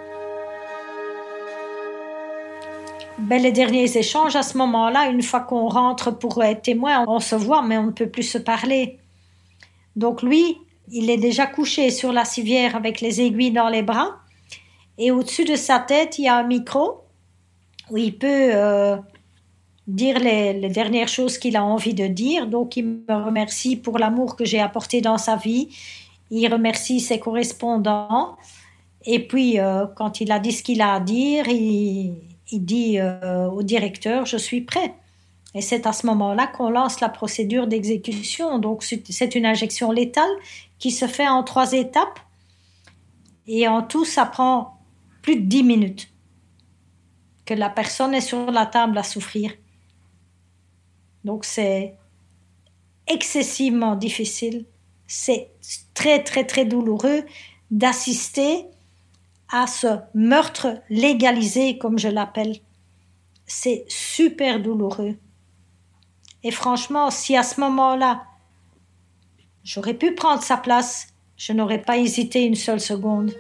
Speaker 5: Les derniers échanges à ce moment-là, une fois qu'on rentre pour être témoin, on se voit, mais on ne peut plus se parler. Donc lui, il est déjà couché sur la civière avec les aiguilles dans les bras, et au-dessus de sa tête, il y a un micro où il peut dire les dernières choses qu'il a envie de dire. Donc, il me remercie pour l'amour que j'ai apporté dans sa vie. Il remercie ses correspondants. Et puis, quand il a dit ce qu'il a à dire, il dit au directeur « Je suis prêt ». Et c'est à ce moment-là qu'on lance la procédure d'exécution. Donc, c'est une injection létale qui se fait en 3 étapes. Et en tout, ça prend plus de 10 minutes que la personne est sur la table à souffrir. Donc, c'est excessivement difficile. C'est très, très, très douloureux d'assister à ce meurtre légalisé, comme je l'appelle. C'est super douloureux. Et franchement, si à ce moment-là, j'aurais pu prendre sa place, je n'aurais pas hésité une seule seconde.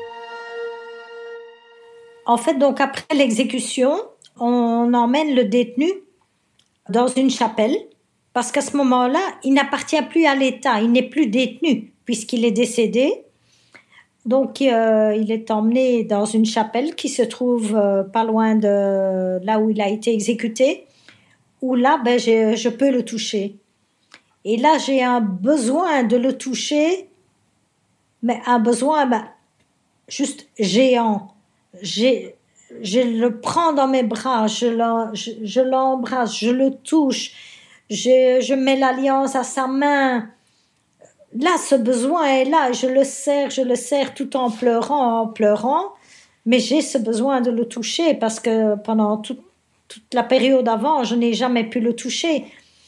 Speaker 5: En fait, donc après l'exécution, on emmène le détenu dans une chapelle, parce qu'à ce moment-là, il n'appartient plus à l'État, il n'est plus détenu, puisqu'il est décédé. Donc, il est emmené dans une chapelle qui se trouve pas loin de là où il a été exécuté, où là, je peux le toucher. Et là, j'ai un besoin de le toucher, mais un besoin juste géant. Je le prends dans mes bras, je l'embrasse, je le touche, je mets l'alliance à sa main. Là, ce besoin est là, je le serre tout en pleurant, mais j'ai ce besoin de le toucher parce que pendant toute la période avant, je n'ai jamais pu le toucher.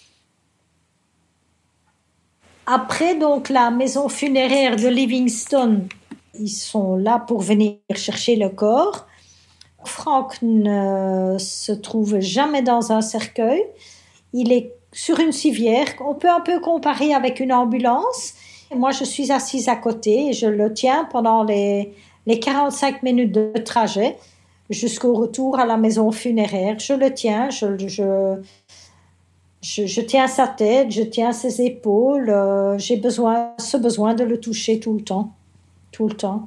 Speaker 5: Après, donc, la maison funéraire de Livingston, ils sont là pour venir chercher le corps. Frank ne se trouve jamais dans un cercueil. Il est sur une civière. On peut un peu comparer avec une ambulance. Moi, je suis assise à côté et je le tiens pendant les 45 minutes de trajet jusqu'au retour à la maison funéraire. Je le tiens, je tiens sa tête, je tiens ses épaules. J'ai ce besoin de le toucher tout le temps.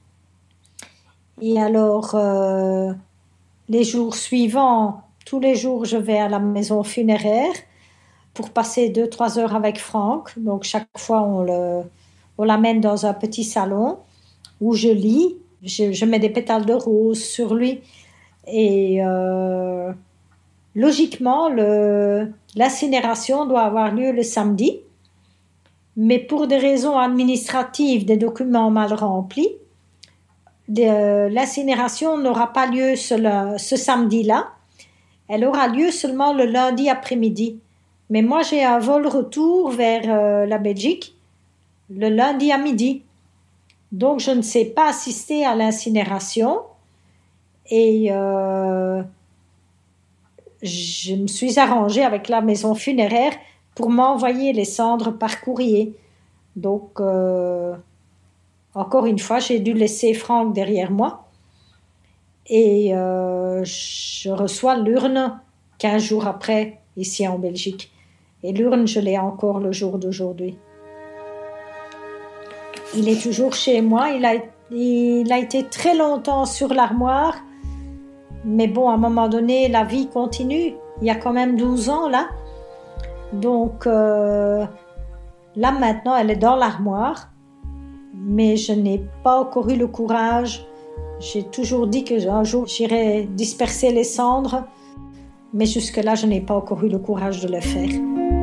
Speaker 5: Et alors, les jours suivants, tous les jours, je vais à la maison funéraire pour passer 2-3 heures avec Frank. Donc, chaque fois, on l'amène dans un petit salon où je lis. Je mets des pétales de rose sur lui. Et logiquement, l'incinération doit avoir lieu le samedi. Mais pour des raisons administratives, des documents mal remplis, l'incinération n'aura pas lieu ce samedi-là. Elle aura lieu seulement le lundi après-midi. Mais moi, j'ai un vol retour vers la Belgique le lundi à midi. Donc, je ne sais pas assister à l'incinération. Et je me suis arrangée avec la maison funéraire pour m'envoyer les cendres par courrier. Donc, encore une fois, j'ai dû laisser Frank derrière moi. Et je reçois l'urne 15 jours après, ici en Belgique. Et l'urne, je l'ai encore le jour d'aujourd'hui. Il est toujours chez moi. Il a été très longtemps sur l'armoire. Mais bon, à un moment donné, la vie continue. Il y a quand même 12 ans, là. Donc, là, maintenant, elle est dans l'armoire. Mais je n'ai pas encore eu le courage. J'ai toujours dit qu'un jour, j'irais disperser les cendres. Mais jusque-là, je n'ai pas encore eu le courage de le faire.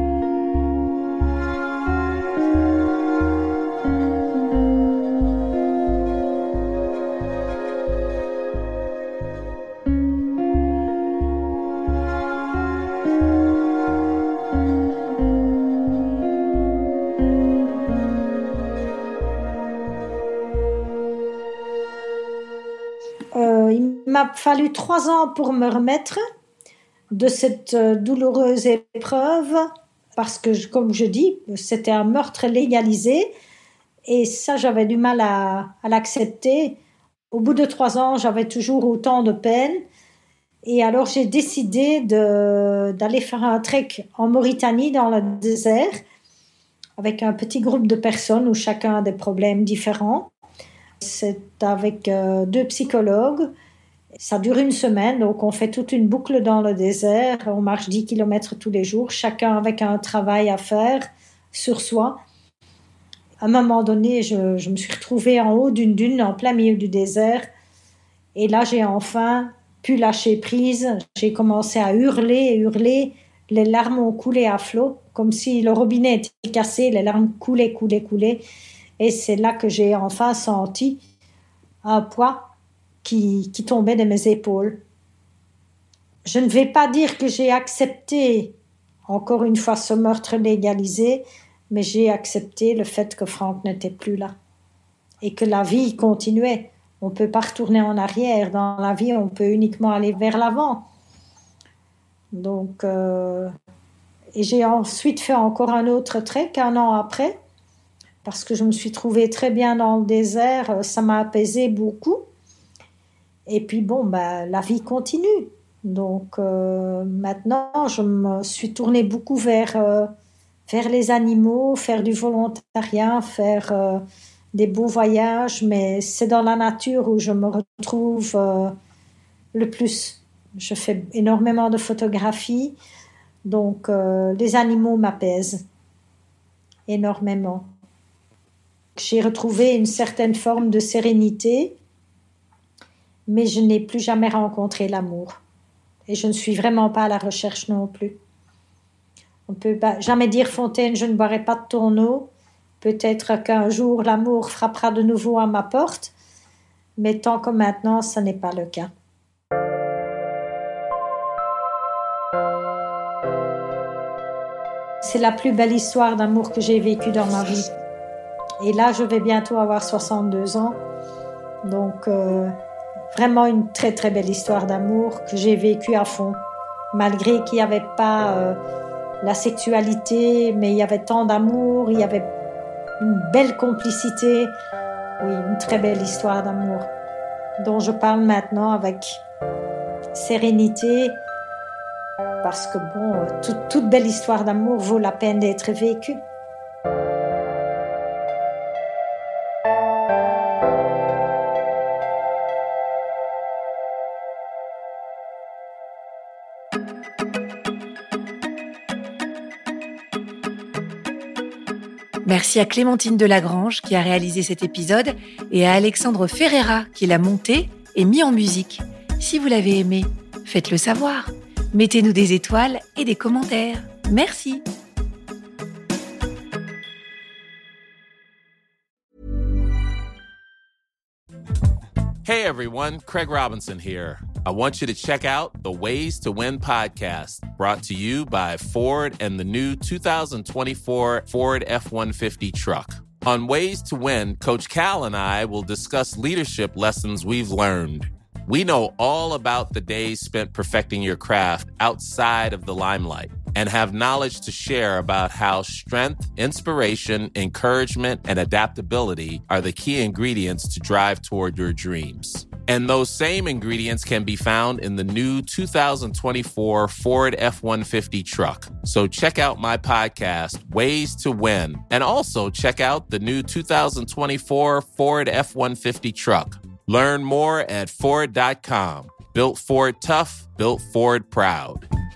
Speaker 5: Il m'a fallu 3 ans pour me remettre de cette douloureuse épreuve parce que, comme je dis, c'était un meurtre légalisé et ça, j'avais du mal à l'accepter. Au bout de 3 ans, j'avais toujours autant de peine et alors j'ai décidé d'aller faire un trek en Mauritanie dans le désert avec un petit groupe de personnes où chacun a des problèmes différents. C'est avec 2 psychologues. Ça dure 1 semaine, donc on fait toute une boucle dans le désert. On marche 10 km tous les jours, chacun avec un travail à faire sur soi. À un moment donné, je me suis retrouvée en haut d'une dune, en plein milieu du désert. Et là, j'ai enfin pu lâcher prise. J'ai commencé à hurler. Les larmes ont coulé à flot, comme si le robinet était cassé. Les larmes coulaient. Et c'est là que j'ai enfin senti un poids qui tombait de mes épaules. Je ne vais pas dire que j'ai accepté, encore une fois, ce meurtre légalisé, mais j'ai accepté le fait que Frank n'était plus là et que la vie continuait. On ne peut pas retourner en arrière. Dans la vie, on peut uniquement aller vers l'avant. Donc, et j'ai ensuite fait encore un autre trek 1 an après, parce que je me suis trouvée très bien dans le désert. Ça m'a apaisé beaucoup. Et puis la vie continue. Donc maintenant, je me suis tournée beaucoup vers les animaux, faire du volontariat, faire des beaux voyages. Mais c'est dans la nature où je me retrouve le plus. Je fais énormément de photographies. Donc les animaux m'apaisent énormément. J'ai retrouvé une certaine forme de sérénité, mais je n'ai plus jamais rencontré l'amour. Et je ne suis vraiment pas à la recherche non plus. On ne peut jamais dire Fontaine, je ne boirai pas de ton eau. Peut-être qu'un jour, l'amour frappera de nouveau à ma porte, mais tant que maintenant, ce n'est pas le cas. C'est la plus belle histoire d'amour que j'ai vécue dans ma vie. Et là, je vais bientôt avoir 62 ans. Donc, vraiment une très très belle histoire d'amour que j'ai vécue à fond. Malgré qu'il n'y avait pas la sexualité, mais il y avait tant d'amour, il y avait une belle complicité. Oui, une très belle histoire d'amour dont je parle maintenant avec sérénité. Parce que toute belle histoire d'amour vaut la peine d'être vécue.
Speaker 4: Merci à Clémentine Delagrange qui a réalisé cet épisode et à Alexandre Ferreira qui l'a monté et mis en musique. Si vous l'avez aimé, faites-le savoir. Mettez-nous des étoiles et des commentaires. Merci.
Speaker 6: Hey everyone, Craig Robinson here. I want you to check out the Ways to Win podcast, brought to you by Ford and the new 2024 Ford F-150 truck. On Ways to Win, Coach Cal and I will discuss leadership lessons we've learned. We know all about the days spent perfecting your craft outside of the limelight and have knowledge to share about how strength, inspiration, encouragement, and adaptability are the key ingredients to drive toward your dreams. And those same ingredients can be found in the new 2024 Ford F-150 truck. So check out my podcast, Ways to Win, and also check out the new 2024 Ford F-150 truck. Learn more at Ford.com. Built Ford tough, built Ford proud.